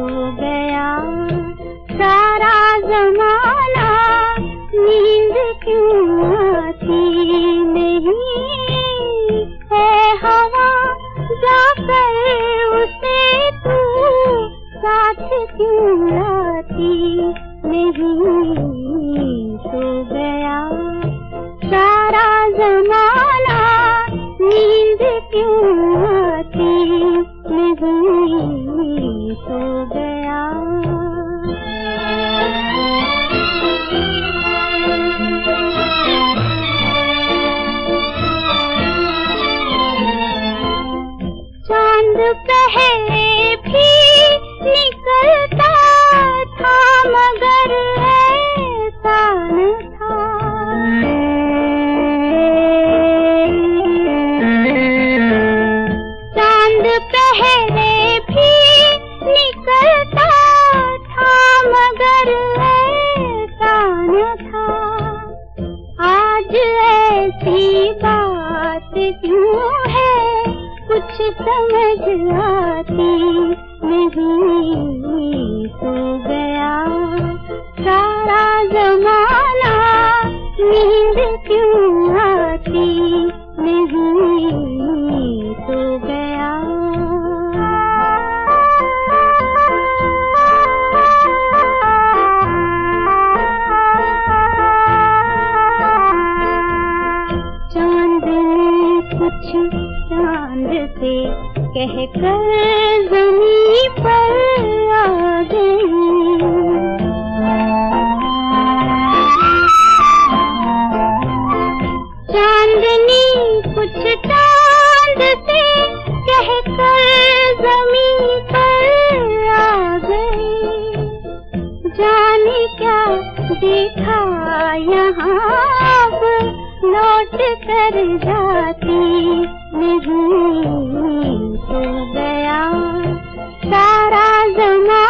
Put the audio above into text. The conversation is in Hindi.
सो गया सारा जमाना, नींद क्यों आती नहीं है हवा, जाकर उसे तू साथ क्यों लाती नहीं। सो गया सारा जमाना, नींद क्यों आती नहीं। सो गया चांद पहले भी निकलता था, मगर ऐसा न था। चांद पहले भी निकलता था, मगर ऐसा न था। आज ऐसी बात क्यों है, कुछ समझ आती नहीं। सो गया सारा जमाना, नींद क्यों आती नहीं। सो गया चांदनी कुछ चांद से कहकर ज़मीं पर आ गई। चांदनी कुछ चांद से कहकर ज़मीं पर आ गई। जाने क्या देखा यहाँ, अब लौट कर जाती नहीं। सो गया सारा जमाना,